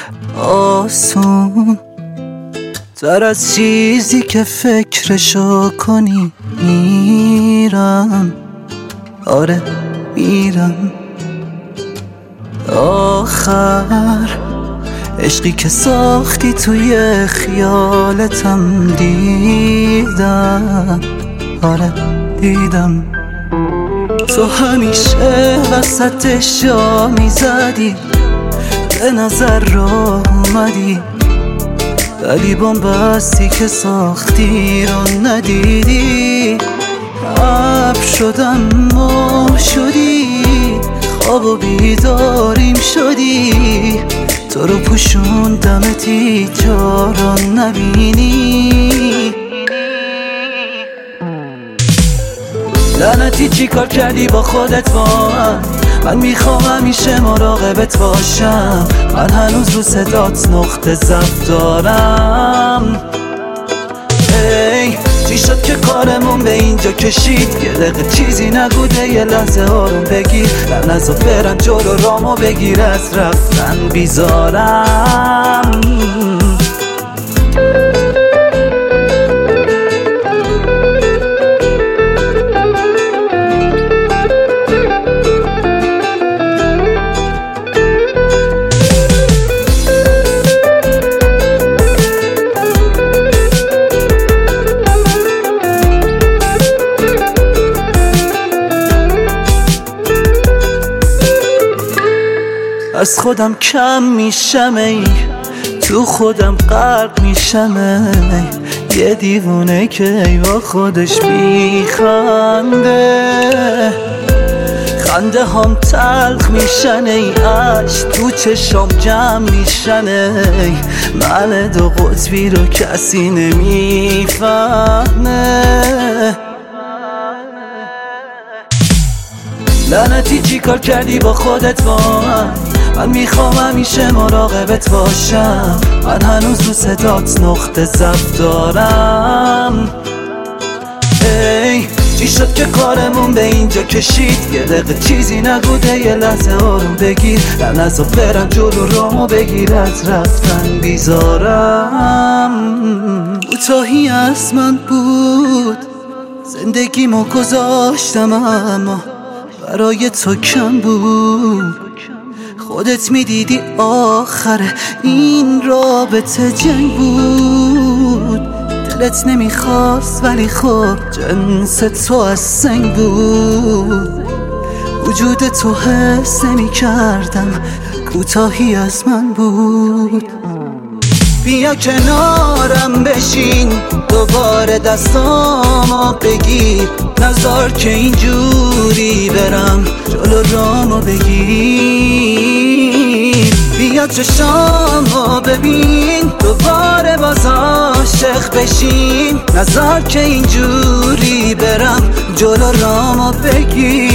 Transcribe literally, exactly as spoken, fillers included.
آسون تر از چیزی که فکرشو کنی. میرم آره میرم آخر عشقی که ساختی توی خیالتم دیدم. آره دیدم تو همیشه وسطش جا میزدی، به نظر راه اومدی، ولی بومبستی که ساختی رو ندیدی. ابر شدم ماه شدی، خواب و بیداریم شدی، تو رو پوشوندمت هیچ جا رو نبینی. لعنتی چی کار کردی با خودت من؟ من میخوام همیشه مراقبت باشم، من هنوز رو صدات نقطه ضعف دارم. ای چی شد که کارمون به اینجا کشید؟ یه دقیقه چیزی نگوده، یه لحظه آروم بگیر، در نزا برم جلو رامو بگیر، از رفتن بیزارم. از خودم کم میشم ای، تو خودم غرق میشم ای، یه دیوونه که ای با خودش میخنده. خنده هم تلخ میشن ای، عشق تو چشام جمع میشن ای، من دو قطبی رو کسی نمیفهمه. لعنتی چی کار کردی با خودت من؟ من میخوام همیشه مراقبت باشم، من هنوز رو صدات نقطه ضعف دارم. ای چی شد که کارمون به اینجا کشید؟ یه دقیقه چیزی نگوده، یه لحظه آروم بگیر، در نزا برم جلو رامو بگیر، از رفتن بیزارم. کوتاهی از من بود، زندگیمو گذاشتم اما برای تو کم بود. خودت میدیدی آخر این رابطه جنگ بود، دلت نمیخواست ولی خب جنس تو از سنگ بود. وجود تو حس نمیکردم، کوتاهی از من بود. بیا کنارم بشین، دوباره دستامو بگیر، نذار که اینجوری برم جلو رامو بگیر. بیا چشامو ببین، دوباره باز عاشق بشین، نذار که اینجوری برم جلو رامو بگیر.